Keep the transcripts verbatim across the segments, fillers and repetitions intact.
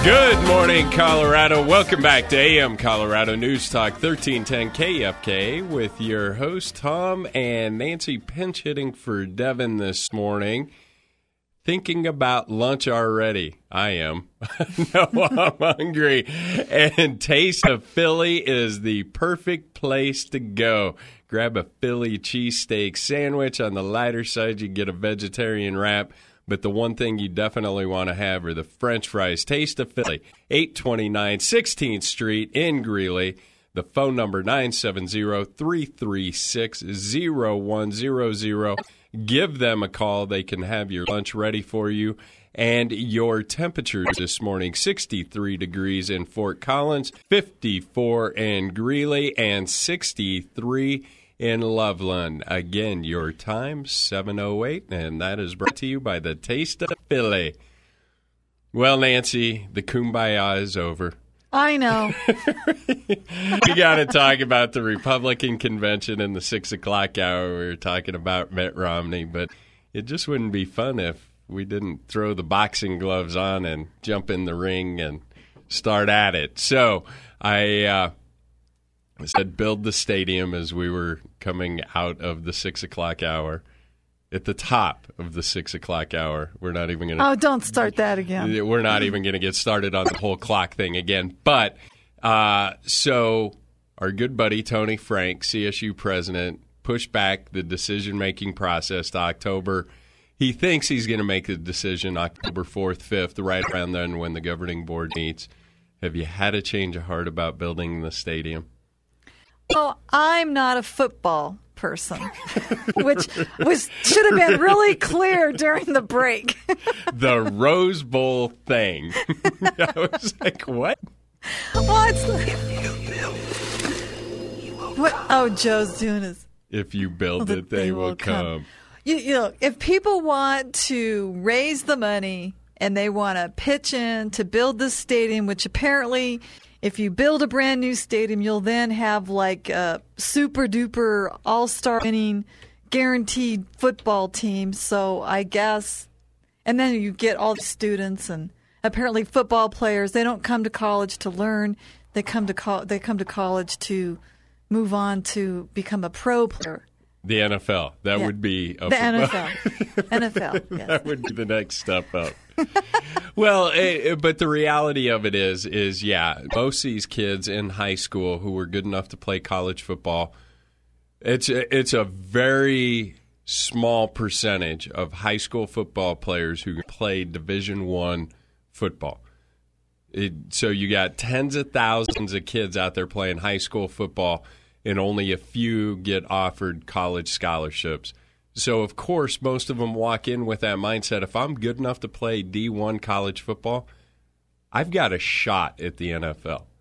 Good morning, Colorado. Welcome back to A M Colorado News Talk thirteen ten K F K with your host, Tom, and Nancy pinch hitting for Devin this morning. Thinking about lunch already. I am. No, I'm hungry. And Taste of Philly is the perfect place to go. Grab a Philly cheesesteak sandwich. On the lighter side, you get a vegetarian wrap. But the one thing you definitely want to have are the French fries. Taste of Philly, eight twenty-nine sixteenth Street in Greeley. The phone number, nine seven zero, three three six, zero one zero zero. Give them a call. They can have your lunch ready for you. And your temperatures this morning, sixty-three degrees in Fort Collins, fifty-four in Greeley, and sixty-three in Loveland. Again, your time, seven oh eight, and that is brought to you by the Taste of Philly. Well, Nancy, the kumbaya is over. I know. We got to talk about the Republican convention in the six o'clock hour. We were talking about Mitt Romney, but it just wouldn't be fun if we didn't throw the boxing gloves on and jump in the ring and start at it. So I uh, said build the stadium as we were coming out of the six o'clock hour. At the top of the six o'clock hour. We're not even going to... Oh, don't start that again. We're not even going to get started on the whole clock thing again. But, uh, so our good buddy Tony Frank, C S U president, pushed back the decision-making process to October. He thinks he's going to make the decision October fourth, fifth, right around then when the governing board meets. Have you had a change of heart about building the stadium? Well, I'm not a football person, which was should have been really clear during the break. The Rose Bowl thing. I was like, what? Well, it's like, what? Oh, Joe's doing his. If you build well, it, they, they will, will come. come. You, you know, if people want to raise the money and they want to pitch in to build this stadium, which apparently, if you build a brand new stadium, you'll then have like a super duper all-star winning guaranteed football team. So I guess, and then you get all the students, and apparently football players, they don't come to college to learn. They come to co- they come to college to move on to become a pro player. The N F L. That yeah. would be a the N F L. N F L. Yes. That would be the next step up. Well, it, but the reality of it is, is yeah, most of these kids in high school who were good enough to play college football, it's a, it's a very small percentage of high school football players who play Division One football. It, so you got tens of thousands of kids out there playing high school football, and only a few get offered college scholarships. So, of course, most of them walk in with that mindset. If I'm good enough to play D one college football, I've got a shot at the N F L.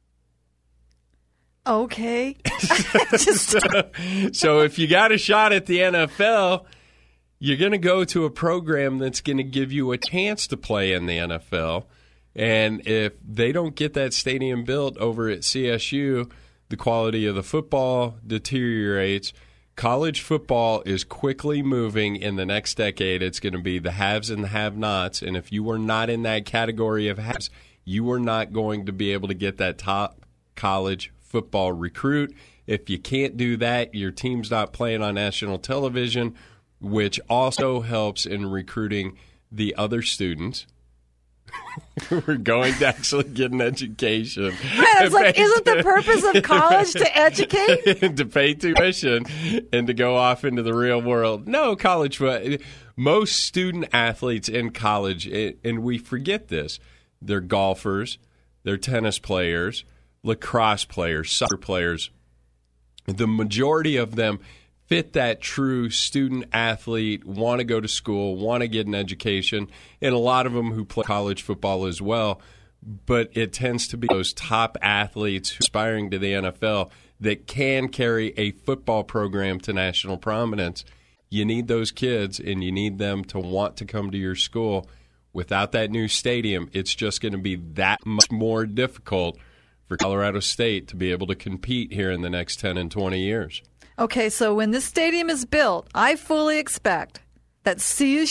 Okay. Just... so, so if you got a shot at the N F L, you're going to go to a program that's going to give you a chance to play in the N F L. And if they don't get that stadium built over at C S U, the quality of the football deteriorates. College football is quickly moving in the next decade. It's going to be the haves and the have-nots. And if you are not in that category of haves, you are not going to be able to get that top college football recruit. If you can't do that, your team's not playing on national television, which also helps in recruiting the other students. We're going to actually get an education. Right, I was like, isn't the purpose of college to educate? To pay tuition and to go off into the real world. No, college, most student athletes in college, and we forget this, they're golfers, they're tennis players, lacrosse players, soccer players. The majority of them fit that true student athlete, want to go to school, want to get an education, and a lot of them who play college football as well. But it tends to be those top athletes aspiring to the N F L that can carry a football program to national prominence. You need those kids, and you need them to want to come to your school. Without that new stadium, it's just going to be that much more difficult for Colorado State to be able to compete here in the next ten and twenty years. Okay, so when this stadium is built, I fully expect that C S U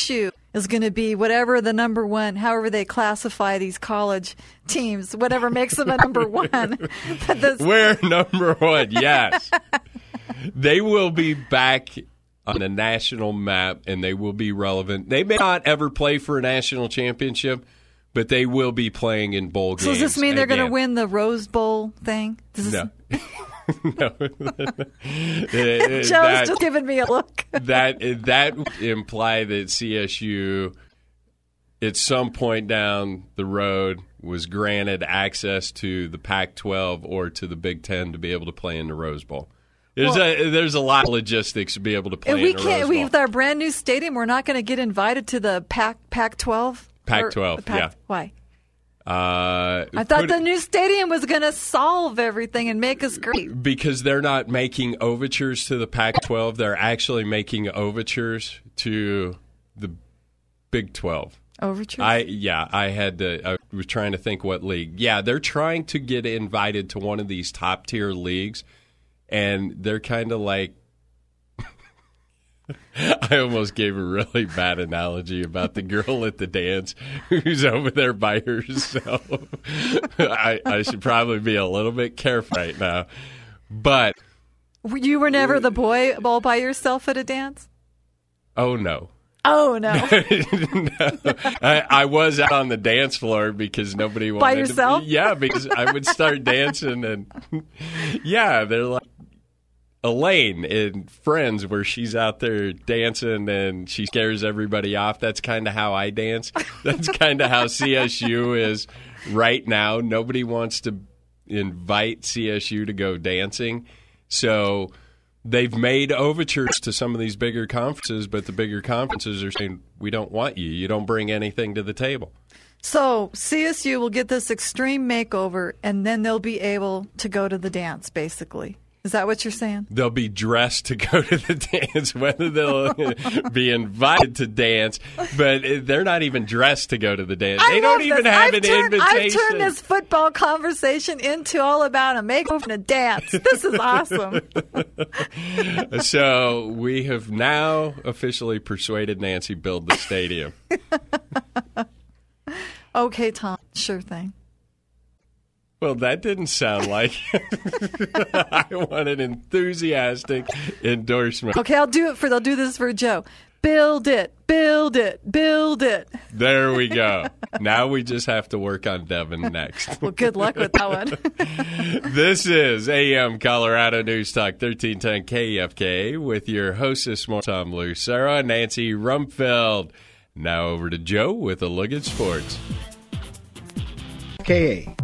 is going to be whatever the number one, however they classify these college teams, whatever makes them a number one. We're number one, yes. They will be back on a national map, and they will be relevant. They may not ever play for a national championship, but they will be playing in bowl games. So does this mean they're going again. to win the Rose Bowl thing? Does No. this... no. Joe's that, just giving me a look. that that would imply that C S U, at some point down the road, was granted access to the Pac twelve or to the Big Ten to be able to play in the Rose Bowl. There's well, a there's a lot of logistics to be able to play and we in the can't, Rose we, Bowl. with our brand new stadium, we're not going to get invited to the Pac Pac twelve. Pac twelve, yeah. Why? Uh, I thought the new stadium was going to solve everything and make us great. Because they're not making overtures to the Pac twelve. They're actually making overtures to the Big twelve. Overtures? I yeah, I had to. I was trying to think what league. Yeah, they're trying to get invited to one of these top tier leagues, and they're kind of like. I almost gave a really bad analogy about the girl at the dance who's over there by herself. I, I should probably be a little bit careful right now. But you were never the boy all by yourself at a dance? Oh, no. Oh, no. no. I, I was out on the dance floor because nobody wanted by yourself? to be. Yeah, because I would start dancing and, yeah, they're like, Elaine in Friends, where she's out there dancing and she scares everybody off. That's kind of how I dance. That's kind of how C S U is right now. Nobody wants to invite C S U to go dancing. So they've made overtures to some of these bigger conferences, but the bigger conferences are saying, we don't want you. You don't bring anything to the table. So C S U will get this extreme makeover, and then they'll be able to go to the dance, basically. Is that what you're saying? They'll be dressed to go to the dance, whether they'll be invited to dance, but they're not even dressed to go to the dance. I they don't this. even have I've an turned, invitation. I've turned this football conversation into all about a makeover and a dance. This is awesome. So we have now officially persuaded Nancy build the stadium. Okay, Tom. Sure thing. Well, that didn't sound like I want an enthusiastic endorsement. Okay, I'll do it for, they'll do this for Joe. Build it, build it, build it. There we go. Now we just have to work on Devin next. Well, good luck with that one. This is A M Colorado News Talk thirteen ten K F K with your host this morning, Tom Lucero and Nancy Rumpfeld. Now over to Joe with a look at sports. K A.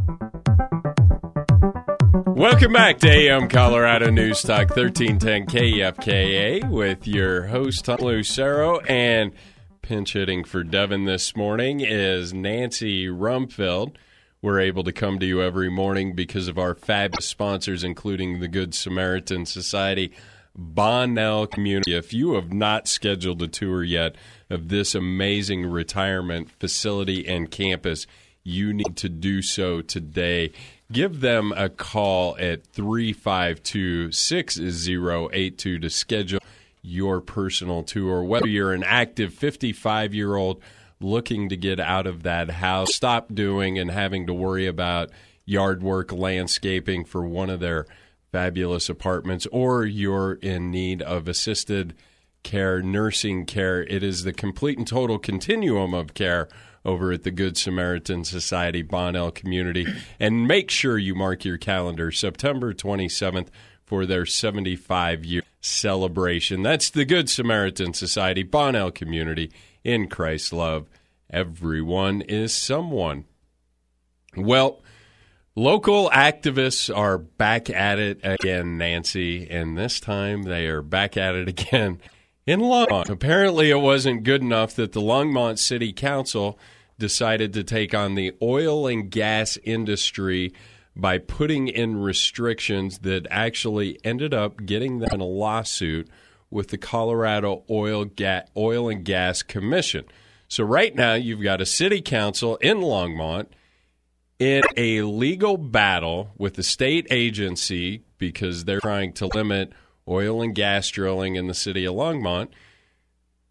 Welcome back to A M Colorado News Talk thirteen ten K F K A with your host, Tom Lucero, and pinch hitting for Devin this morning is Nancy Rumpfeld. We're able to come to you every morning because of our fabulous sponsors, including the Good Samaritan Society, Bonnell Community. If you have not scheduled a tour yet of this amazing retirement facility and campus, you need to do so today. Give them a call at three five two, six zero eight two to schedule your personal tour. Whether you're an active fifty-five-year-old looking to get out of that house, stop doing and having to worry about yard work, landscaping for one of their fabulous apartments, or you're in need of assisted care, nursing care, it is the complete and total continuum of care over at the Good Samaritan Society, Bonnell Community. And make sure you mark your calendar September twenty-seventh for their seventy-five-year celebration. That's the Good Samaritan Society, Bonnell Community. In Christ's love, everyone is someone. Well, local activists are back at it again, Nancy, and this time they are back at it again in Longmont. Apparently it wasn't good enough that the Longmont City Council decided to take on the oil and gas industry by putting in restrictions that actually ended up getting them in a lawsuit with the Colorado Oil, Ga- Oil and Gas Commission. So right now you've got a city council in Longmont in a legal battle with the state agency because they're trying to limit oil and gas drilling in the city of Longmont.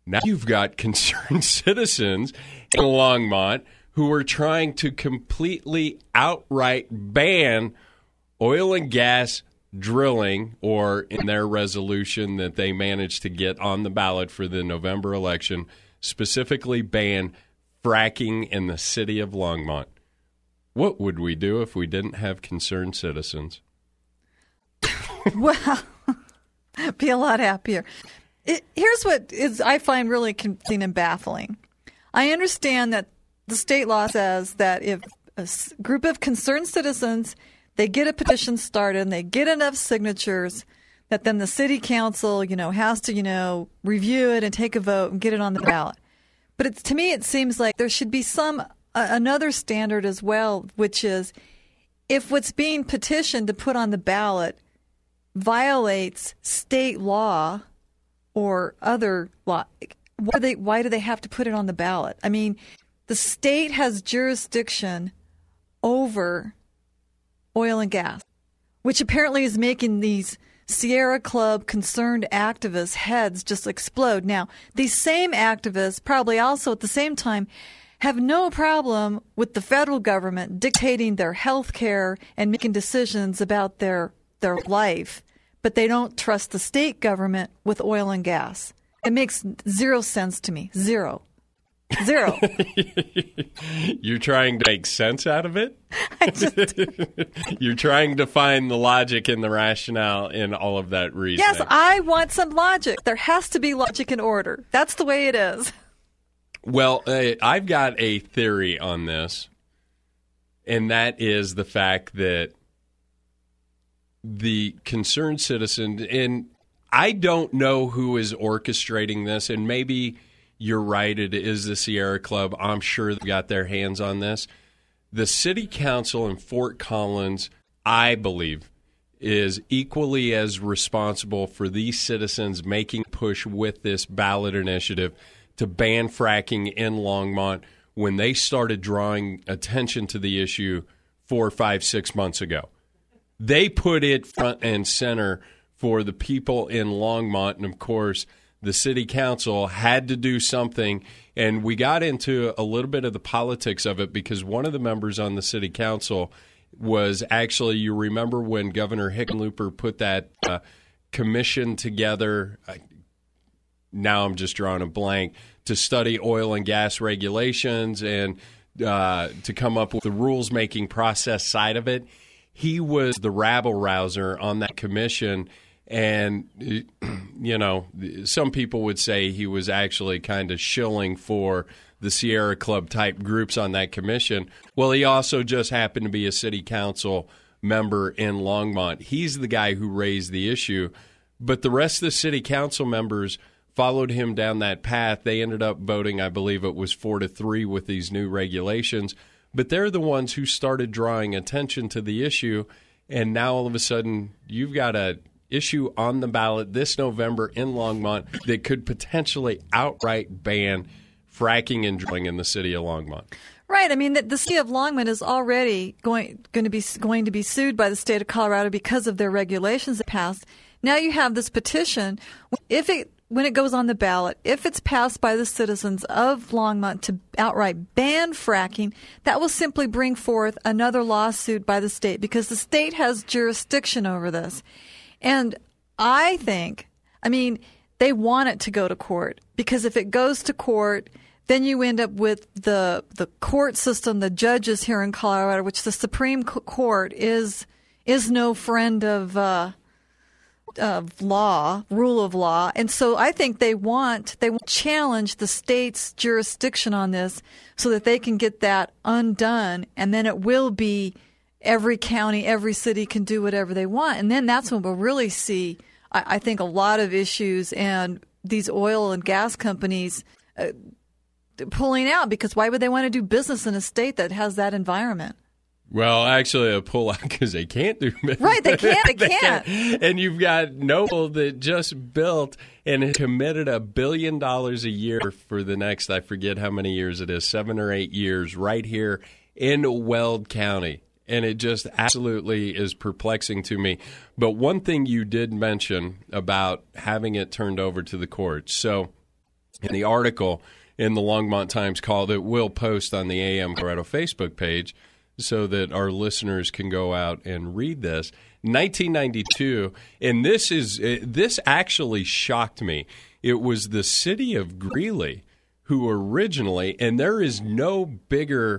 Now you've got concerned citizens in Longmont who are trying to completely outright ban oil and gas drilling, or in their resolution that they managed to get on the ballot for the November election, specifically ban fracking in the city of Longmont. What would we do if we didn't have concerned citizens? Well, be a lot happier. It, here's what is I find really confusing and baffling. I understand that the state law says that if a s- group of concerned citizens, they get a petition started and they get enough signatures, that then the city council, you know, has to, you know, review it and take a vote and get it on the ballot. But it's, to me, it seems like there should be some uh, another standard as well, which is if what's being petitioned to put on the ballot violates state law or other law, why do they, why do they have to put it on the ballot? I mean, the state has jurisdiction over oil and gas, which apparently is making these Sierra Club concerned activists' heads just explode. Now, these same activists probably also at the same time have no problem with the federal government dictating their health care and making decisions about their their life, but they don't trust the state government with oil and gas. It makes zero sense to me. Zero. Zero. You're trying to make sense out of it? I just, You're trying to find the logic and the rationale in all of that reasoning. yes, I want some logic. There has to be logic and order. That's the way it is. Well, uh, I've got a theory on this, and that is the fact that the concerned citizen, and I don't know who is orchestrating this, and maybe you're right, it is the Sierra Club. I'm sure they've got their hands on this. The city council in Fort Collins, I believe, is equally as responsible for these citizens making push with this ballot initiative to ban fracking in Longmont when they started drawing attention to the issue four, five, six months ago. They put it front and center for the people in Longmont, and of course, the city council had to do something, and we got into a little bit of the politics of it because one of the members on the city council was actually, you remember when Governor Hickenlooper put that uh, commission together, uh, now I'm just drawing a blank, to study oil and gas regulations and uh, to come up with the rules-making process side of it. He was the rabble-rouser on that commission. And, you know, some people would say he was actually kind of shilling for the Sierra Club type groups on that commission. Well, he also just happened to be a city council member in Longmont. He's the guy who raised the issue. But the rest of the city council members followed him down that path. They ended up voting, I believe it was four to three with these new regulations. But they're the ones who started drawing attention to the issue. And now all of a sudden you've got a issue on the ballot this November in Longmont that could potentially outright ban fracking and drilling in the city of Longmont. Right. I mean, the, the city of Longmont is already going going to be going to be sued by the state of Colorado because of their regulations that passed. Now you have this petition. If it when it goes on the ballot, if it's passed by the citizens of Longmont to outright ban fracking, that will simply bring forth another lawsuit by the state because the state has jurisdiction over this. And I think, I mean, they want it to go to court because if it goes to court, then you end up with the the court system, the judges here in Colorado, which the Supreme Court is is no friend of uh, of law, rule of law, and so I think they want they want to challenge the state's jurisdiction on this so that they can get that undone, and then it will be. Every county, every city can do whatever they want. And then that's when we'll really see, I, I think, a lot of issues and these oil and gas companies uh, pulling out because why would they want to do business in a state that has that environment? Well, actually, a pull out because they can't do business. Right, they can't. They, they can't. can't. And you've got Noble that just built and committed a billion dollars a year for the next, I forget how many years it is, seven or eight years right here in Weld County. And it just absolutely is perplexing to me. But one thing you did mention about having it turned over to the courts. So And the article in the Longmont Times call that we'll post on the A M Colorado Facebook page so that our listeners can go out and read this. nineteen ninety-two, and this is this actually shocked me. It was the city of Greeley who originally, and there is no bigger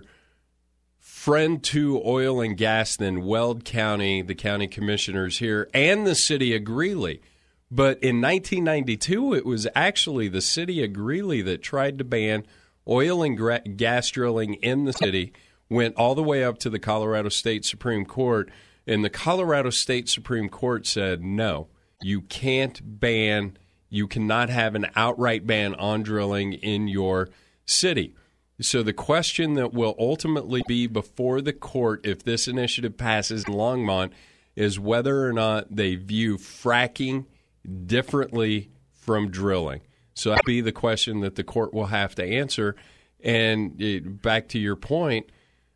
friend to oil and gas than Weld County, the county commissioners here, and the city of Greeley. But in nineteen ninety-two, it was actually the city of Greeley that tried to ban oil and gra- gas drilling in the city, went all the way up to the Colorado State Supreme Court, and the Colorado State Supreme Court said, no, you can't ban, you cannot have an outright ban on drilling in your city. So the question that will ultimately be before the court if this initiative passes in Longmont is whether or not they view fracking differently from drilling. So that'll be the question that the court will have to answer. And it, back to your point,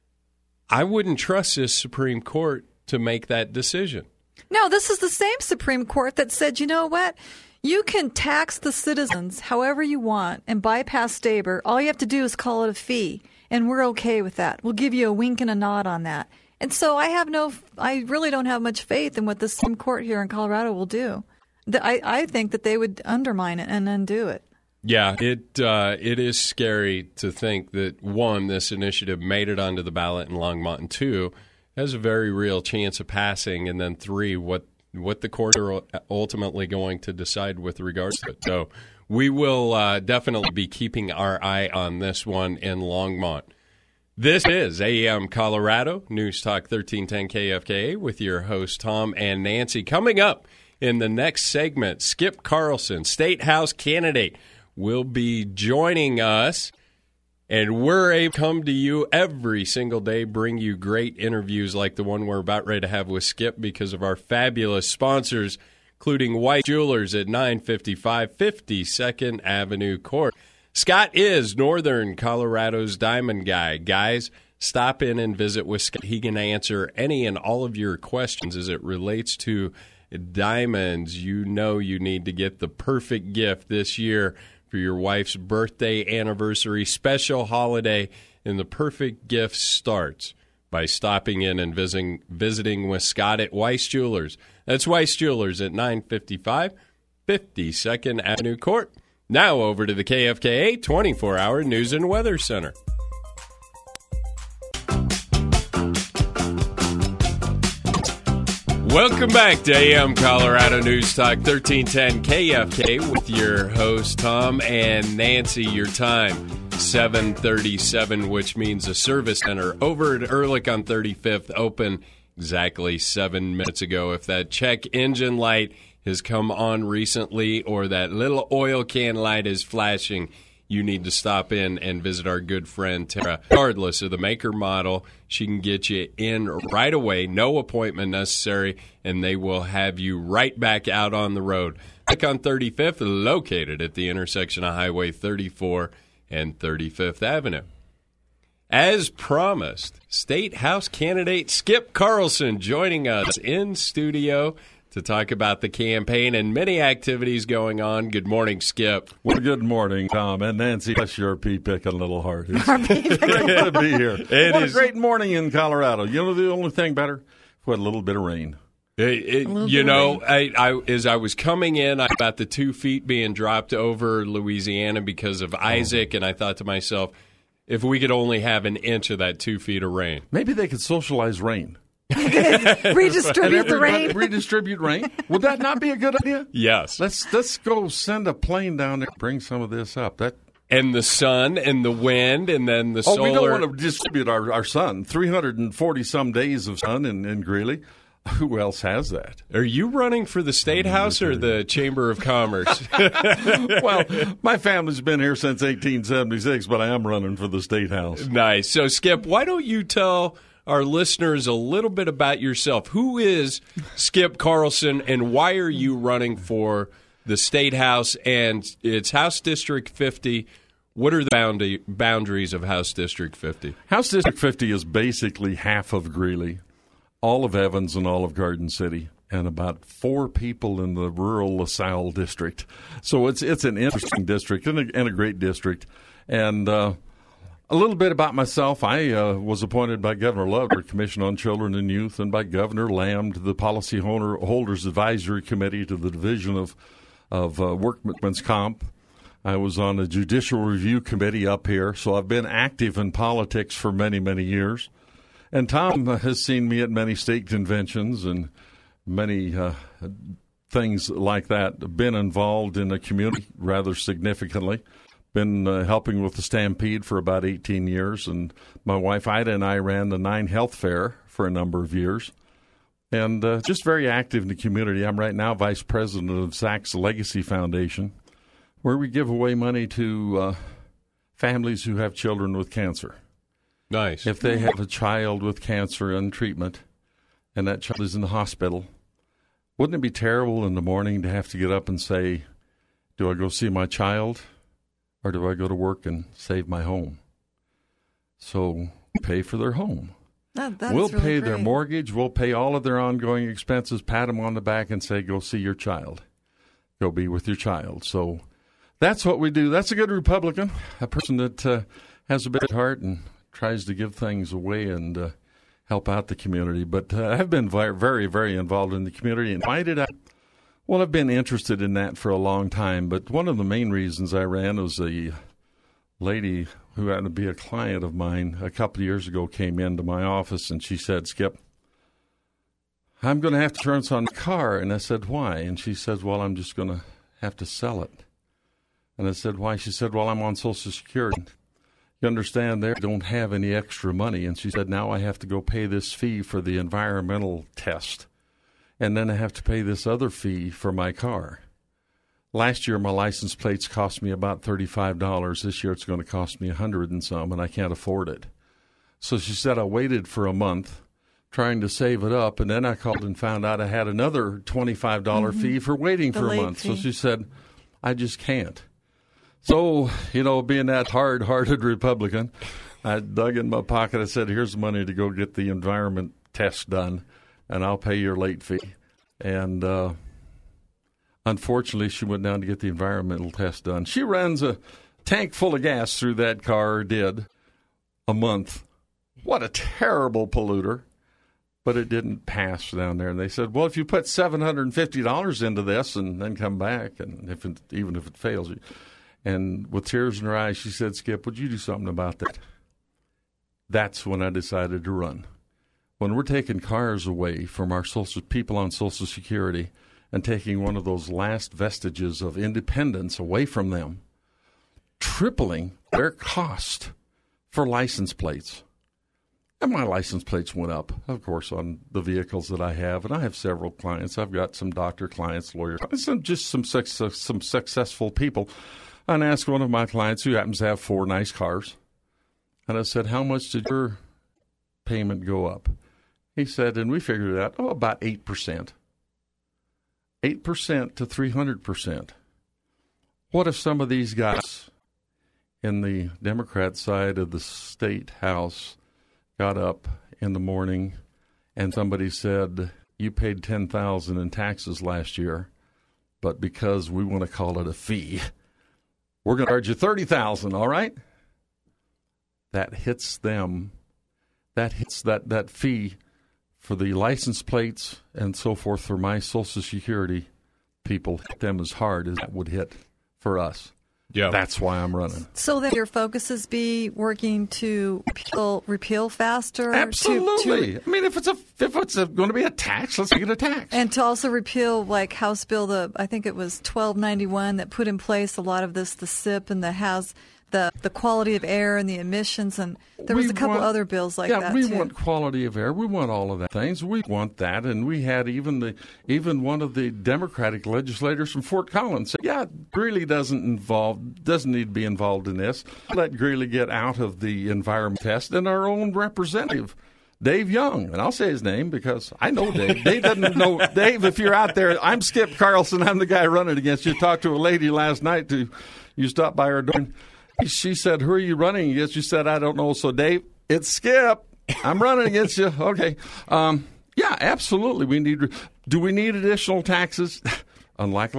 I wouldn't trust this Supreme Court to make that decision. No, this is the same Supreme Court that said, you know what? You can tax the citizens however you want and bypass Staber. All you have to do is call it a fee, and we're okay with that. We'll give you a wink and a nod on that. And so I have no, I really don't have much faith in what the Supreme Court here in Colorado will do. I, I think that they would undermine it and undo it. Yeah, it uh, it is scary to think that, one, this initiative made it onto the ballot in Longmont, and two, has a very real chance of passing, and then three, what what the courts are ultimately going to decide with regards to it. So we will uh, definitely be keeping our eye on this one in Longmont. This is A M Colorado, News Talk thirteen ten K F K A with your hosts Tom and Nancy. Coming up in the next segment, Skip Carlson, State House candidate, will be joining us. And we're able to come to you every single day, bring you great interviews like the one we're about ready to have with Skip because of our fabulous sponsors, including White Jewelers at nine fifty-five fifty-second Avenue Court. Scott is Northern Colorado's diamond guy. Guys, stop in and visit with Scott. He can answer any and all of your questions as it relates to diamonds. You know you need to get the perfect gift this year for your wife's birthday, anniversary, special holiday, and the perfect gift starts by stopping in and visiting visiting with Scott at Weiss Jewelers. That's Weiss Jewelers at nine fifty-five fifty-second Avenue Court. Now over to the K F K A twenty-four hour News and Weather Center. Welcome back to A M Colorado News Talk thirteen ten K F K with your host Tom and Nancy. Your time seven thirty-seven, which means the service center over at Ehrlich on thirty-fifth open exactly seven minutes ago. If that check engine light has come on recently or that little oil can light is flashing, you need to stop in and visit our good friend Tara. Regardless of the maker model, she can get you in right away, no appointment necessary, and they will have you right back out on the road. Back on thirty-fifth, located at the intersection of Highway thirty-four and thirty-fifth Avenue. As promised, State House candidate Skip Carlson joining us in studio to talk about the campaign and many activities going on. Good morning, Skip. Well, good morning, Tom and Nancy. Bless your pea picking little heart. It's great to be here. It what is. a great morning in Colorado. You know the only thing better? We had a little bit of rain. It, it, you know, I, I, as I was coming in, I got the two feet being dropped over Louisiana because of Isaac, oh. and I thought to myself, if we could only have an inch of that two feet of rain. Maybe they could socialize rain. Redistribute the rain. Redistribute rain. Would that not be a good idea? Yes. Let's let's go send a plane down there, bring some of this up. That and the sun and the wind and then the oh, solar. we don't want to distribute our, our sun. three hundred forty some days of sun in, in Greeley. Who else has that? Are you running for the State House or the Chamber of Commerce? Well, my family's been here since eighteen seventy-six, but I am running for the State House. Nice. So, Skip, why don't you tell our listeners a little bit about yourself? Who is Skip Carlson, and why are you running for the State House? And it's House District fifty. What are the bound- boundaries of House District fifty? House District fifty is basically half of Greeley, all of Evans, and all of Garden City. and about four people in the rural LaSalle district. So it's it's an interesting district and a, and a great district. And uh, a little bit about myself. I uh, was appointed by Governor Love to the Commission on Children and Youth, and by Governor Lamb to the Policy Holders Advisory Committee to the Division of, of uh, Workmen's Comp. I was on a Judicial Review Committee up here, so I've been active in politics for many, many years. And Tom has seen me at many state conventions and many uh, things like that, been involved in the community rather significantly, been uh, helping with the Stampede for about eighteen years, and my wife Ida and I ran the Nine Health Fair for a number of years, and uh, just very active in the community. I'm right now vice president of Zach's Legacy Foundation, where we give away money to uh, families who have children with cancer. Nice. If they have a child with cancer in treatment and that child is in the hospital, wouldn't it be terrible in the morning to have to get up and say, do I go see my child or do I go to work and save my home? So pay for their home. That, that's we'll really pay great. their mortgage. We'll pay all of their ongoing expenses, pat them on the back and say, go see your child. Go be with your child. So that's what we do. That's a good Republican, a person that uh, has a big heart and tries to give things away and uh, help out the community. But uh, I've been very, very involved in the community. And why did I? Well, I've been interested in that for a long time. But one of the main reasons I ran was a lady who happened to be a client of mine a couple of years ago came into my office and she said, Skip, I'm going to have to turn this on the car. And I said, why? And she said, well, I'm just going to have to sell it. And I said, why? She said, well, I'm on Social Security. You understand, they don't have any extra money. And she said, now I have to go pay this fee for the environmental test. And then I have to pay this other fee for my car. Last year, my license plates cost me about thirty-five dollars. This year, it's going to cost me a hundred and some, and I can't afford it. So she said, I waited for a month trying to save it up. And then I called and found out I had another twenty-five dollars mm-hmm. fee for waiting the for a month. fee. So she said, I just can't. So, you know, being that hard-hearted Republican, I dug in my pocket. I said, here's money to go get the environment test done, and I'll pay your late fee. And uh, unfortunately, she went down to get the environmental test done. She runs a tank full of gas through that car, did, a month. What a terrible polluter. But it didn't pass down there. And they said, well, if you put seven hundred fifty dollars into this and then come back, and if it, even if it fails you. And with tears in her eyes, she said, Skip, would you do something about that? That's when I decided to run. When we're taking cars away from our social people on Social Security and taking one of those last vestiges of independence away from them, tripling their cost for license plates. And my license plates went up, of course, on the vehicles that I have. And I have several clients. I've got some doctor clients, lawyer clients, some, just some, success, some successful people. And I asked one of my clients who happens to have four nice cars. And I said, how much did your payment go up? He said, and we figured it out, oh, about eight percent. eight percent to three hundred percent. What if some of these guys in the Democrat side of the state house got up in the morning and somebody said, you paid ten thousand dollars in taxes last year, but because we want to call it a fee, we're going to charge you thirty thousand dollars, all right? That hits them. That hits that, that fee for the license plates and so forth for my Social Security people, hit them as hard as that would hit for us. Yeah, that's why I'm running. So then your focus is be working to repeal, repeal faster? Absolutely. To, to, I mean, if it's a if it's a, going to be a tax, let's make it a tax. And to also repeal, like House Bill, the I think it was twelve ninety-one that put in place a lot of this, the S I P and the has the the quality of air and the emissions, and there was we a couple want, other bills like yeah, that we too. want quality of air. We want all of that things. We want that, and we had even the even one of the Democratic legislators from Fort Collins said, "Yeah, Greeley doesn't involve doesn't need to be involved in this. Let Greeley get out of the environment test." And our own representative, Dave Young, and I'll say his name because I know Dave. Dave doesn't know Dave. If you're out there, I'm Skip Carlson. I'm the guy running against you. Talked to a lady last night. To you stopped by her door. She said, who are you running against? You said, I don't know. So, Dave, it's Skip. I'm running against you. Okay. Um, Yeah, absolutely. We need. Do we need additional taxes? Unlike